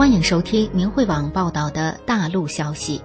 欢迎收听明慧网报道的大陆消息。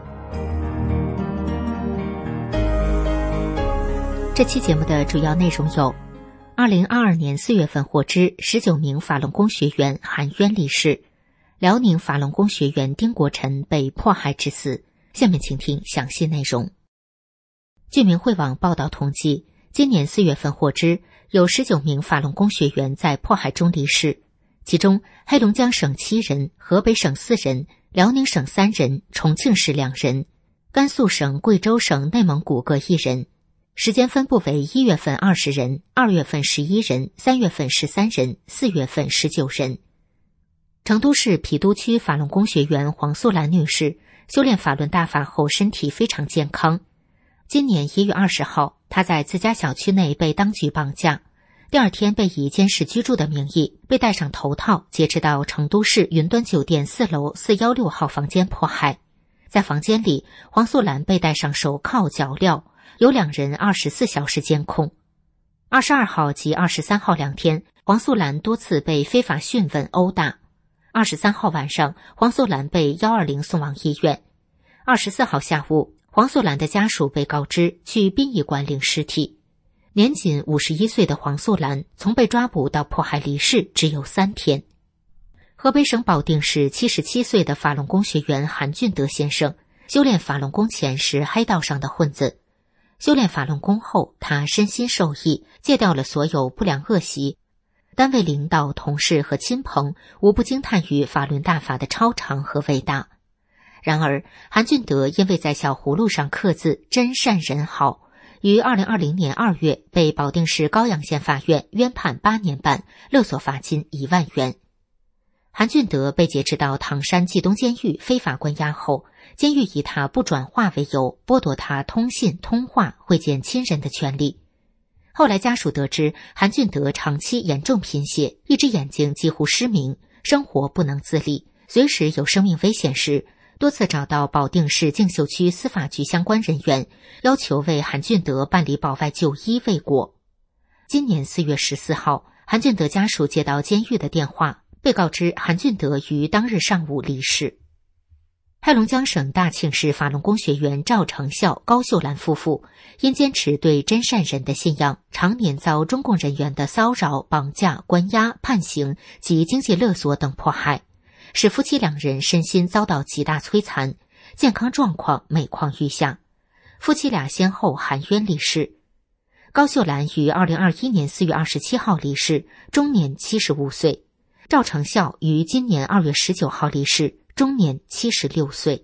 这期节目的主要内容有：2022年4月份获知19名法轮功学员含冤离世，辽宁法轮功学员丁国臣被迫害致死。下面请听详细内容。据明慧网报道统计，今年4月份获知有19名法轮功学员在迫害中离世，其中黑龙江省7人，河北省4人，辽宁省3人，重庆市2人，甘肃省、贵州省、内蒙古各1人。时间分布为1月份20人、2月份11人、3月份13人、4月份19人。成都市郫都区法轮功学员黄素兰女士修炼法轮大法后身体非常健康。今年1月20号，她在自家小区内被当局绑架，第二天被以监视居住的名义被戴上头套，劫持到成都市云端酒店4楼416号房间迫害。在房间里，黄素兰被戴上手铐脚镣，有2人24小时监控。22号及23号2天，黄素兰多次被非法讯问殴打。23号晚上，黄素兰被120送往医院。24号下午，黄素兰的家属被告知去殡仪馆领尸体。年仅51岁的黄素兰从被抓捕到迫害离世只有3天。河北省保定市77岁的法轮功学员韩俊德先生，修炼法轮功前是黑道上的混子，修炼法轮功后，他身心受益，戒掉了所有不良恶习。单位领导、同事和亲朋无不惊叹于法轮大法的超常和伟大。然而，韩俊德因为在小葫芦上刻字真善人好，于2020年2月被保定市高阳县法院冤判8年半，勒索罚金1万元。韩俊德被劫持到唐山冀东监狱非法关押后，监狱以他不转化为由，剥夺他通信、通话、会见亲人的权利。后来家属得知韩俊德长期严重贫血，一只眼睛几乎失明，生活不能自理，随时有生命危险时，多次找到保定市静秀区司法局相关人员，要求为韩俊德办理保外就医未果。今年4月14号，韩俊德家属接到监狱的电话，被告知韩俊德于当日上午离世。黑龙江省大庆市法轮功学员赵成孝、高秀兰夫妇因坚持对真善人的信仰，常年遭中共人员的骚扰、绑架、关押、判刑及经济勒索等迫害，使夫妻2人身心遭到极大摧残，健康状况每况愈下。夫妻俩先后含冤离世。高秀兰于2021年4月27号离世，终年75岁。赵成孝于今年2月19号离世，终年76岁。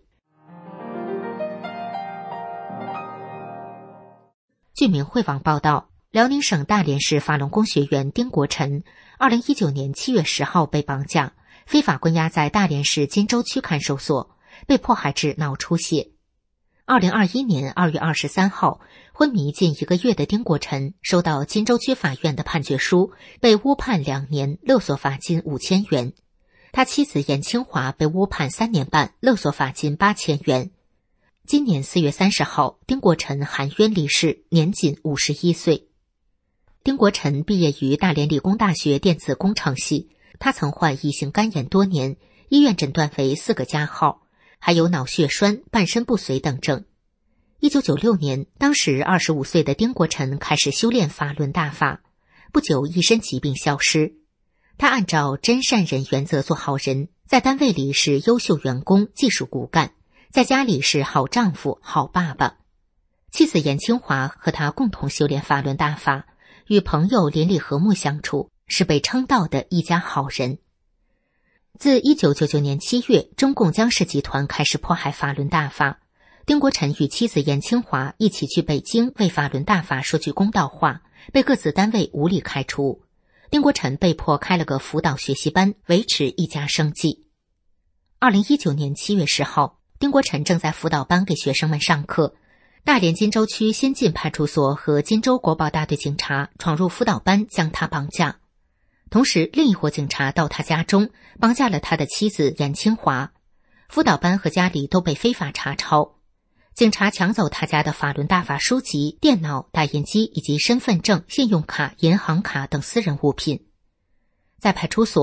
据明慧网报道，辽宁省大连市法轮功学员丁国臣2019年7月10号被绑架，非法关押在大连市金州区看守所，被迫害致脑出血。2021年2月23号，昏迷近1个月的丁国臣收到金州区法院的判决书，被误判2年，勒索罚金5000元。他妻子严清华被误判3年半，勒索罚金8000元。今年4月30号，丁国臣含冤离世，年仅51岁。丁国臣毕业于大连理工大学电子工程系，他曾患乙型肝炎多年，医院诊断为4个加号，还有脑血栓、半身不遂等症。1996年，当时25岁的丁国臣开始修炼法轮大法，不久一身疾病消失。他按照真善人原则做好人，在单位里是优秀员工、技术骨干，在家里是好丈夫、好爸爸。妻子严清华和他共同修炼法轮大法，与朋友邻里和睦相处，是被称道的一家好人。自1999年7月，中共江氏集团开始迫害法轮大法，丁国臣与妻子严清华一起去北京为法轮大法说句公道话，被各自单位无理开除。丁国臣被迫开了个辅导学习班，维持一家生计。2019年7月10号，丁国臣正在辅导班给学生们上课，大连金州区新进派出所和金州国保大队警察闯入辅导班，将他绑架。同时，另一伙警察到他家中，绑架了他的妻子严清华。辅导班和家里都被非法查抄，警察抢走他家的法轮大法书籍、电脑、打印机以及身份证、信用卡、银行卡等私人物品。在派出所，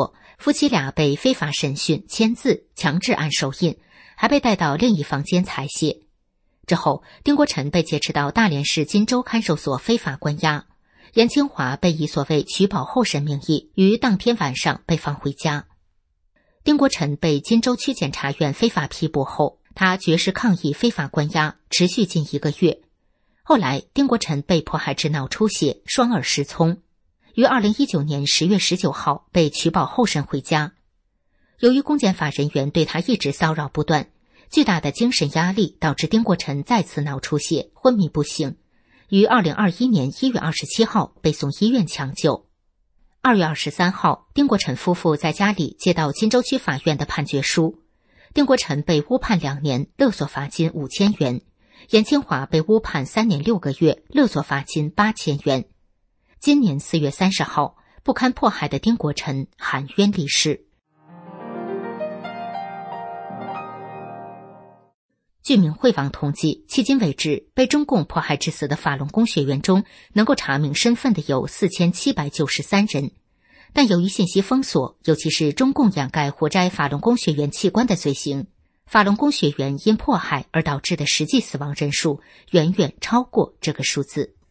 夫妻俩被非法审讯、签字、强制按手印，还被带到另一房间采血。之后，丁国晨被劫持到大连市金州看守所非法关押，严清华被以所谓取保候审名义于当天晚上被放回家。丁国晨被金州区检察院非法批捕后，他绝食抗议非法关押，持续近1个月。后来，丁国晨被迫害致脑出血，双耳失聪，于2019年10月19号被取保候审回家。由于公检法人员对他一直骚扰不断，巨大的精神压力导致丁国晨再次脑出血，昏迷不醒，于2021年1月27号被送医院抢救。2月23号，丁国晨夫妇在家里接到金州区法院的判决书，丁国晨被误判2年，勒索罚金5000元；严清华被误判3年6个月，勒索罚金8000元。今年4月30号，不堪迫害的丁国晨含冤离世。据明慧网统计，迄今为止，被中共迫害致死的法轮功学员中，能够查明身份的有4793人。但由于信息封锁，尤其是中共掩盖活摘法轮功学员器官的罪行，法轮功学员因迫害而导致的实际死亡人数远远超过这个数字。